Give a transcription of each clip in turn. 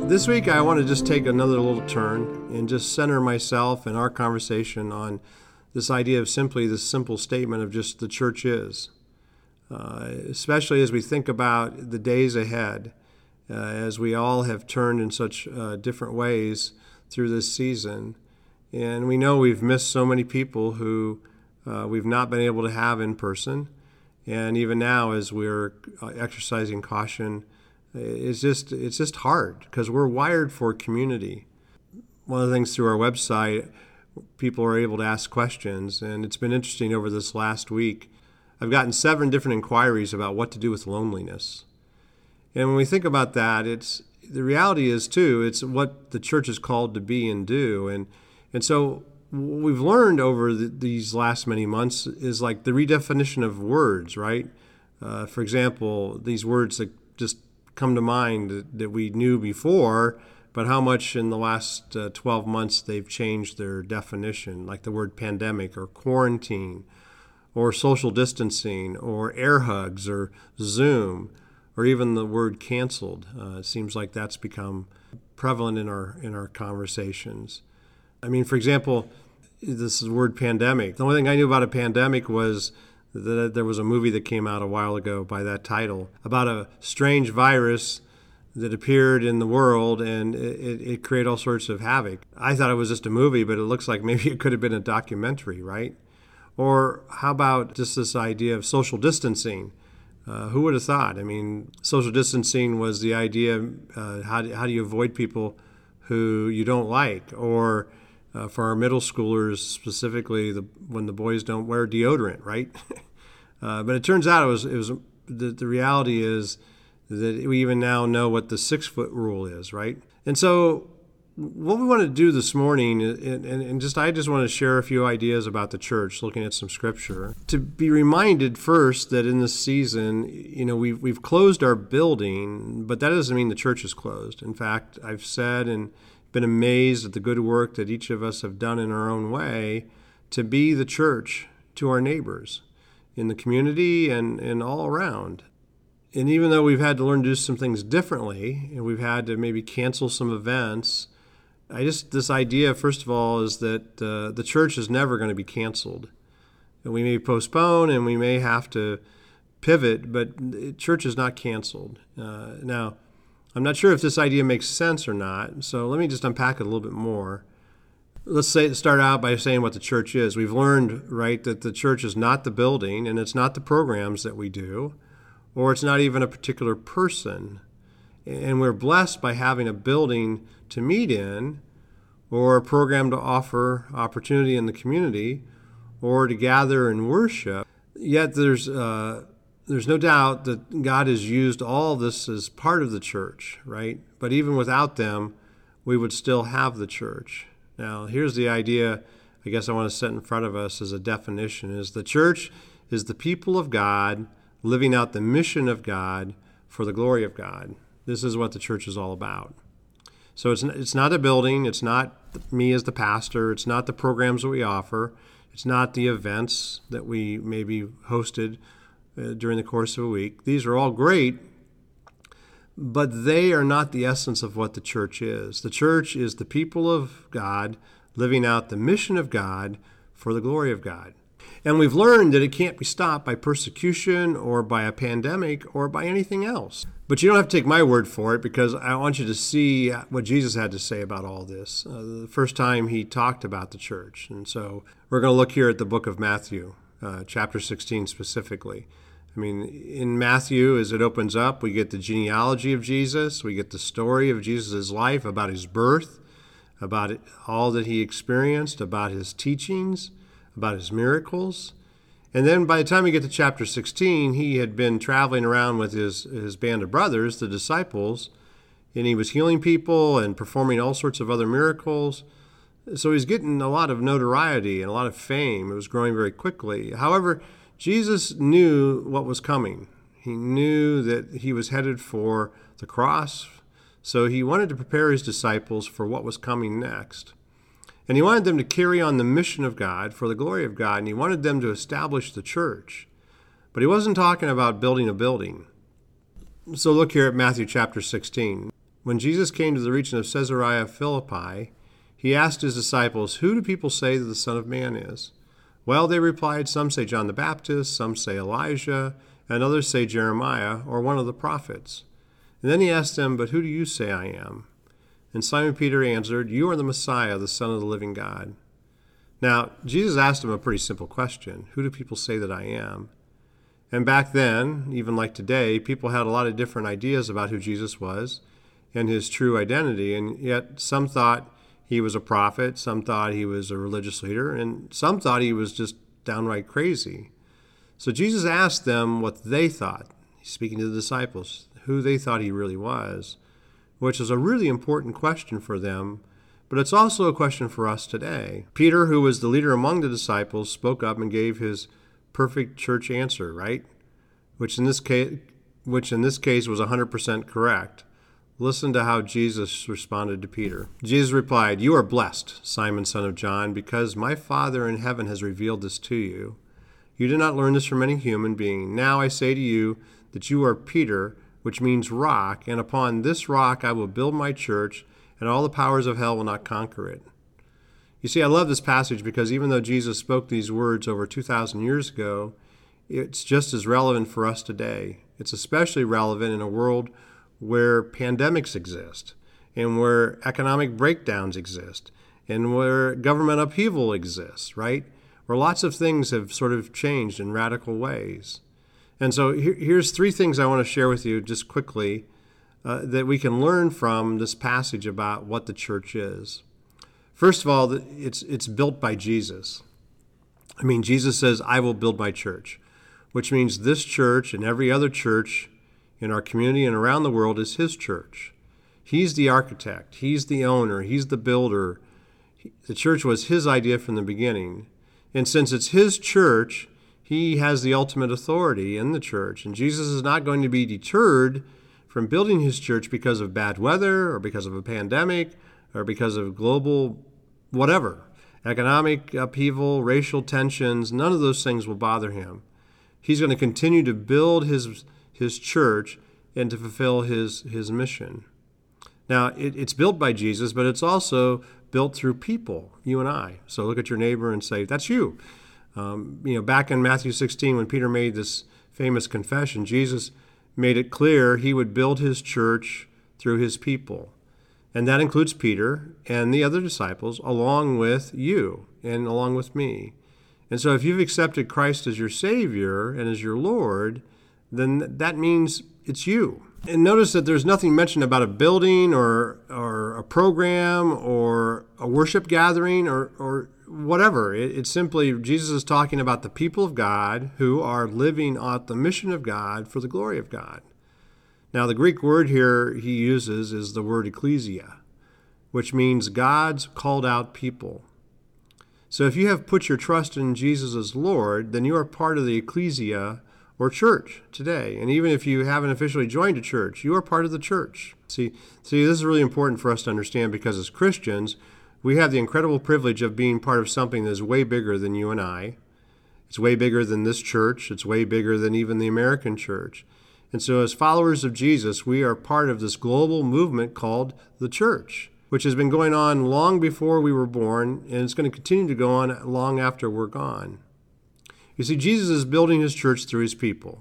This week, I want to just take another little turn and just center myself and our conversation on this idea of simply this simple statement of just the church is. Especially as we think about the days ahead, as we all have turned in such different ways through this season. And we know we've missed so many people who we've not been able to have in person. And even now, as we're exercising caution, it's just hard because we're wired for community. One of the things through our website, people are able to ask questions, and it's been interesting over this last week. I've gotten 7 different inquiries about what to do with loneliness. And when we think about that, the reality is too, it's what the church is called to be and do. And so what we've learned over these last many months is like the redefinition of words, right? For example, these words that just come to mind that we knew before, but how much in the last 12 months they've changed their definition, like the word pandemic or quarantine or social distancing or air hugs or Zoom or even the word canceled. It seems like that's become prevalent in our conversations. I mean, for example, this is the word pandemic. The only thing I knew about a pandemic was that there was a movie that came out a while ago by that title about a strange virus that appeared in the world, and it created all sorts of havoc. I thought it was just a movie, but it looks like maybe it could have been a documentary, right? Or how about just this idea of social distancing? Who would have thought? I mean, social distancing was the idea, how do you avoid people who you don't like? Or for our middle schoolers specifically, when the boys don't wear deodorant, right? But it turns out the reality is that we even now know what the 6-foot rule is, right? And so what we want to do this morning, I just want to share a few ideas about the church, looking at some scripture, to be reminded first that in this season, we've closed our building, but that doesn't mean the church is closed. In fact, I've said and been amazed at the good work that each of us have done in our own way to be the church to our neighbors in the community and all around. And even though we've had to learn to do some things differently, and we've had to maybe cancel some events, this idea, first of all, is that the church is never going to be canceled. And we may postpone and we may have to pivot, but church is not canceled. Now, I'm not sure if this idea makes sense or not, so let me just unpack it a little bit more. Let's start out by saying what the church is. We've learned, right, that the church is not the building, and it's not the programs that we do, or it's not even a particular person. And we're blessed by having a building to meet in, or a program to offer opportunity in the community, or to gather and worship. Yet there's no doubt that God has used all this as part of the church, right? But even without them, we would still have the church. Now, here's the idea I guess I want to set in front of us as a definition, is the church is the people of God living out the mission of God for the glory of God. This is what the church is all about. So it's not a building. It's not me as the pastor. It's not the programs that we offer. It's not the events that we maybe hosted during the course of a week. These are all great, but they are not the essence of what the church is. The church is the people of God living out the mission of God for the glory of God. And we've learned that it can't be stopped by persecution or by a pandemic or by anything else. But you don't have to take my word for it, because I want you to see what Jesus had to say about all this the first time he talked about the church. And so we're going to look here at the book of Matthew, chapter 16 specifically. I mean, in Matthew, as it opens up, we get the genealogy of Jesus. We get the story of Jesus' life, about his birth, about all that he experienced, about his teachings, about his miracles. And then by the time we get to chapter 16, he had been traveling around with his band of brothers, the disciples, and he was healing people and performing all sorts of other miracles. So he's getting a lot of notoriety and a lot of fame. It was growing very quickly. However, Jesus knew what was coming. He knew that he was headed for the cross, so he wanted to prepare his disciples for what was coming next. And he wanted them to carry on the mission of God for the glory of God, and he wanted them to establish the church. But he wasn't talking about building a building. So look here at Matthew chapter 16. When Jesus came to the region of Caesarea Philippi, he asked his disciples, "Who do people say that the Son of Man is?" "Well," they replied, "some say John the Baptist, some say Elijah, and others say Jeremiah or one of the prophets." And then he asked them, "But who do you say I am?" And Simon Peter answered, "You are the Messiah, the Son of the living God." Now, Jesus asked him a pretty simple question: who do people say that I am? And back then, even like today, people had a lot of different ideas about who Jesus was and his true identity, and yet some thought he was a prophet, some thought he was a religious leader, and some thought he was just downright crazy. So Jesus asked them what they thought, speaking to the disciples, who they thought he really was, which is a really important question for them, but it's also a question for us today. Peter, who was the leader among the disciples, spoke up and gave his perfect church answer, right? Which in this case was 100% correct. Listen to how Jesus responded to Peter. Jesus replied, "You are blessed, Simon, son of John, because my Father in heaven has revealed this to you. You did not learn this from any human being. Now I say to you that you are Peter, which means rock, and upon this rock I will build my church, and all the powers of hell will not conquer it." You see, I love this passage because even though Jesus spoke these words over 2,000 years ago, it's just as relevant for us today. It's especially relevant in a world where pandemics exist, and where economic breakdowns exist, and where government upheaval exists, right? Where lots of things have sort of changed in radical ways. And so here's three things I want to share with you just quickly that we can learn from this passage about what the church is. First of all, it's built by Jesus. I mean, Jesus says, "I will build my church," which means this church and every other church in our community and around the world is his church. He's the architect. He's the owner. He's the builder. The church was his idea from the beginning. And since it's his church, he has the ultimate authority in the church. And Jesus is not going to be deterred from building his church because of bad weather or because of a pandemic or because of global whatever, economic upheaval, racial tensions. None of those things will bother him. He's going to continue to build his church and to fulfill his mission. Now, it's built by Jesus, but it's also built through people, you and I. So look at your neighbor and say, "That's you." Back in Matthew 16, when Peter made this famous confession, Jesus made it clear he would build his church through his people. And that includes Peter and the other disciples, along with you and along with me. And so if you've accepted Christ as your Savior and as your Lord, then that means it's you. And notice that there's nothing mentioned about a building or a program or a worship gathering or whatever. It's simply Jesus is talking about the people of God who are living out the mission of God for the glory of God. Now, the Greek word here he uses is the word ecclesia, which means God's called out people. So if you have put your trust in Jesus as Lord, then you are part of the ecclesia or church today. And even if you haven't officially joined a church, you are part of the church. See, this is really important for us to understand because as Christians, we have the incredible privilege of being part of something that is way bigger than you and I. It's way bigger than this church. It's way bigger than even the American church. And so as followers of Jesus, we are part of this global movement called the church, which has been going on long before we were born, and it's going to continue to go on long after we're gone. You see, Jesus is building his church through his people.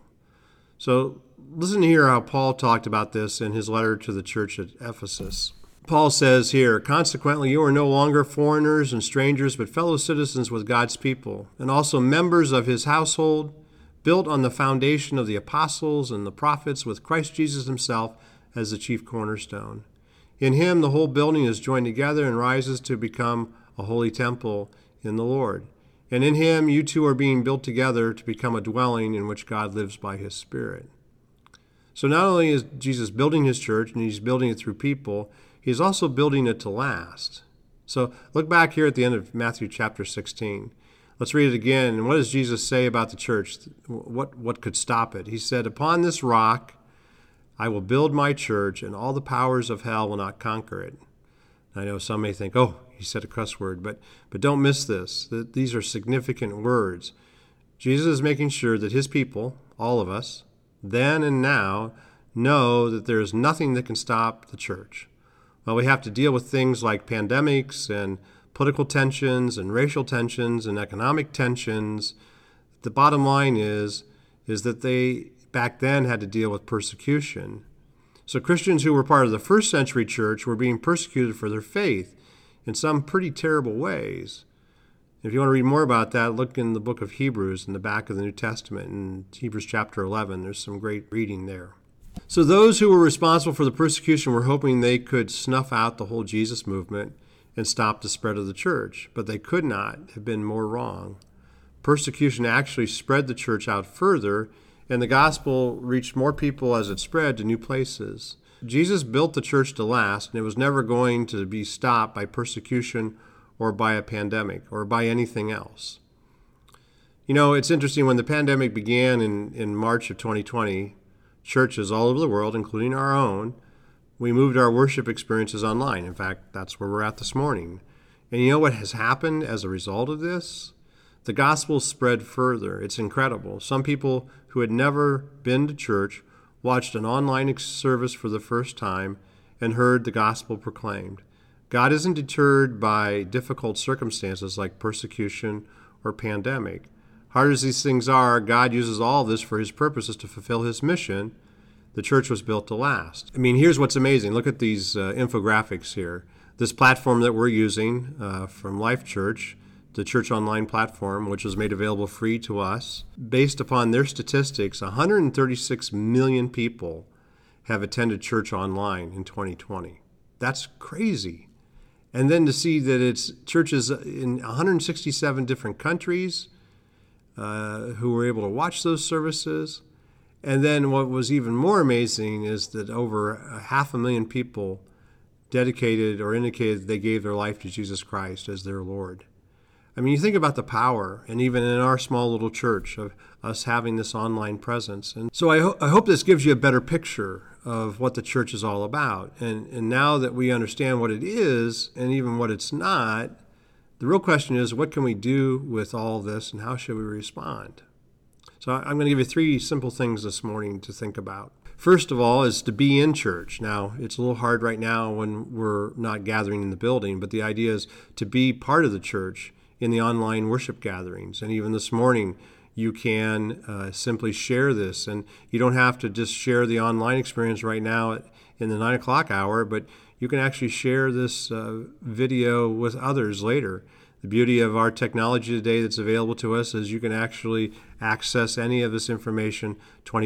So listen to hear how Paul talked about this in his letter to the church at Ephesus. Paul says here, "Consequently, you are no longer foreigners and strangers, but fellow citizens with God's people, and also members of his household, built on the foundation of the apostles and the prophets, with Christ Jesus himself as the chief cornerstone. In him, the whole building is joined together and rises to become a holy temple in the Lord. And in him, you two are being built together to become a dwelling in which God lives by his Spirit." So not only is Jesus building his church, and he's building it through people, he's also building it to last. So look back here at the end of Matthew chapter 16. Let's read it again. And what does Jesus say about the church? What could stop it? He said, "Upon this rock I will build my church, and all the powers of hell will not conquer it." I know some may think, oh, he said a cuss word, but don't miss this. These are significant words. Jesus is making sure that his people, all of us, then and now, know that there is nothing that can stop the church. While we have to deal with things like pandemics and political tensions and racial tensions and economic tensions, the bottom line is that they back then had to deal with persecution. So Christians who were part of the first century church were being persecuted for their faith in some pretty terrible ways. If you want to read more about that, look in the book of Hebrews in the back of the New Testament, in Hebrews chapter 11. There's some great reading there. So those who were responsible for the persecution were hoping they could snuff out the whole Jesus movement and stop the spread of the church, but they could not have been more wrong. Persecution actually spread the church out further, and the gospel reached more people as it spread to new places. Jesus built the church to last, and it was never going to be stopped by persecution or by a pandemic or by anything else. You know, it's interesting, when the pandemic began in March of 2020, churches all over the world, including our own, we moved our worship experiences online. In fact, that's where we're at this morning. And you know what has happened as a result of this? The gospel spread further. It's incredible. Some people who had never been to church watched an online service for the first time and heard the gospel proclaimed. God isn't deterred by difficult circumstances like persecution or pandemic. Hard as these things are, God uses all of this for his purposes to fulfill his mission. The church was built to last. I mean, here's what's amazing. Look at these infographics here. This platform that we're using from Life Church, the Church Online platform, which was made available free to us, based upon their statistics, 136 million people have attended church online in 2020. That's crazy. And then to see that it's churches in 167 different countries who were able to watch those services. And then what was even more amazing is that over 500,000 people dedicated or indicated they gave their life to Jesus Christ as their Lord. I mean, you think about the power, and even in our small little church, of us having this online presence. And so I hope this gives you a better picture of what the church is all about. And now that we understand what it is and even what it's not, the real question is, what can we do with all this, and how should we respond? So I'm going to give you 3 simple things this morning to think about. First of all is to be in church. Now, it's a little hard right now when we're not gathering in the building, but the idea is to be part of the church in the online worship gatherings. And even this morning, you can simply share this. And you don't have to just share the online experience right now in the 9 o'clock hour, but you can actually share this video with others later. The beauty of our technology today that's available to us is you can actually access any of this information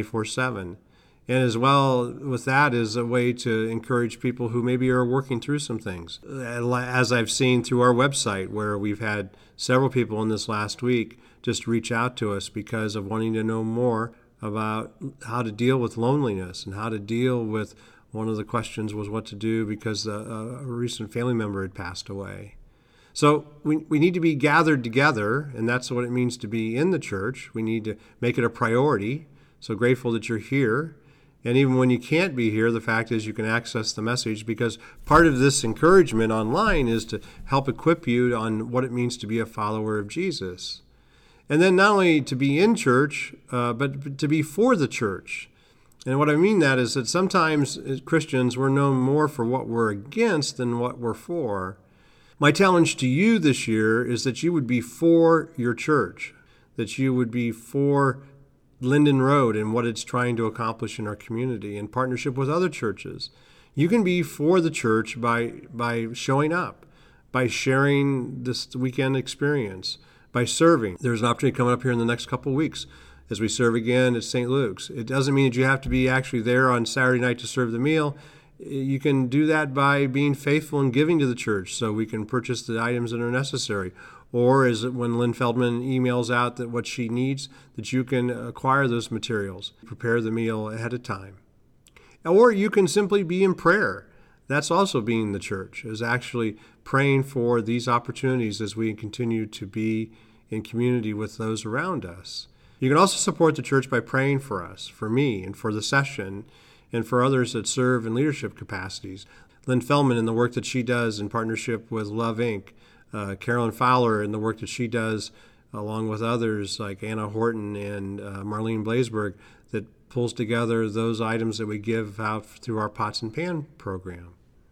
24/7. And as well with that is a way to encourage people who maybe are working through some things. As I've seen through our website, where we've had several people in this last week just reach out to us because of wanting to know more about how to deal with loneliness and how to deal with, one of the questions was what to do because a recent family member had passed away. So we need to be gathered together, and that's what it means to be in the church. We need to make it a priority. So grateful that you're here. And even when you can't be here, the fact is you can access the message, because part of this encouragement online is to help equip you on what it means to be a follower of Jesus. And then not only to be in church, but to be for the church. And what I mean that is that sometimes as Christians, we're known more for what we're against than what we're for. My challenge to you this year is that you would be for your church, that you would be for Linden Road and what it's trying to accomplish in our community in partnership with other churches. You can be for the church by showing up, by sharing this weekend experience, by serving. There's an opportunity coming up here in the next couple of weeks as we serve again at St. Luke's. It doesn't mean that you have to be actually there on Saturday night to serve the meal. You can do that by being faithful and giving to the church so we can purchase the items that are necessary. Or is it when Lynn Feldman emails out that what she needs, that you can acquire those materials, prepare the meal ahead of time. Or you can simply be in prayer. That's also being the church, is actually praying for these opportunities as we continue to be in community with those around us. You can also support the church by praying for us, for me, and for the session, and for others that serve in leadership capacities. Lynn Feldman and the work that she does in partnership with Love Inc., Carolyn Fowler and the work that she does along with others like Anna Horton and Marlene Blaisberg that pulls together those items that we give out through our Pots and Pan program.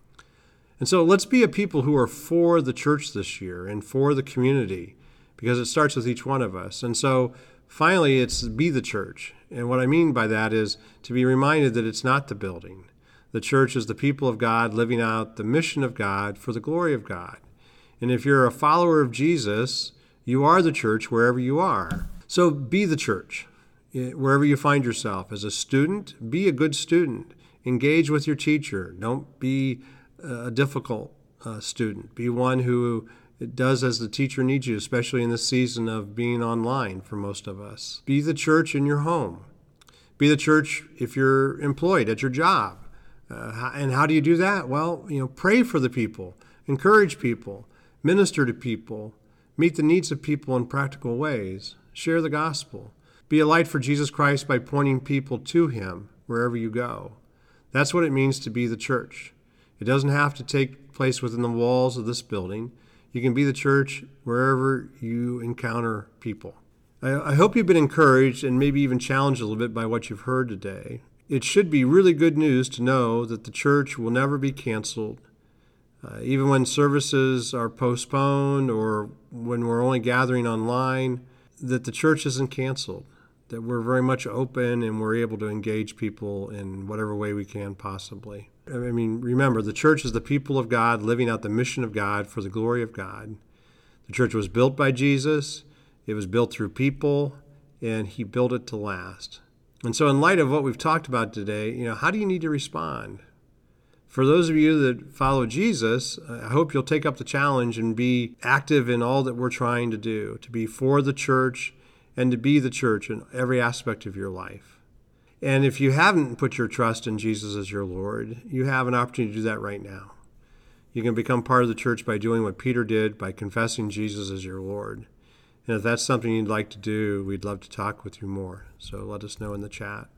And so let's be a people who are for the church this year and for the community, because it starts with each one of us. And so finally, it's be the church. And what I mean by that is to be reminded that it's not the building. The church is the people of God living out the mission of God for the glory of God. And if you're a follower of Jesus, you are the church wherever you are. So be the church. Wherever you find yourself. As a student, be a good student. Engage with your teacher. Don't be a difficult student. Be one who does as the teacher needs you, especially in this season of being online for most of us. Be the church in your home. Be the church if you're employed at your job. And how do you do that? Well, pray for the people, encourage people, minister to people, meet the needs of people in practical ways, share the gospel. Be a light for Jesus Christ by pointing people to him wherever you go. That's what it means to be the church. It doesn't have to take place within the walls of this building. You can be the church wherever you encounter people. I hope you've been encouraged and maybe even challenged a little bit by what you've heard today. It should be really good news to know that the church will never be canceled. Even when services are postponed or when we're only gathering online, that the church isn't canceled. That we're very much open and we're able to engage people in whatever way we can possibly. Remember, the church is the people of God living out the mission of God for the glory of God. The church was built by Jesus. It was built through people, and he built it to last. And so in light of what we've talked about today, how do you need to respond? For those of you that follow Jesus, I hope you'll take up the challenge and be active in all that we're trying to do, to be for the church and to be the church in every aspect of your life. And if you haven't put your trust in Jesus as your Lord, you have an opportunity to do that right now. You can become part of the church by doing what Peter did, by confessing Jesus as your Lord. And if that's something you'd like to do, we'd love to talk with you more. So let us know in the chat.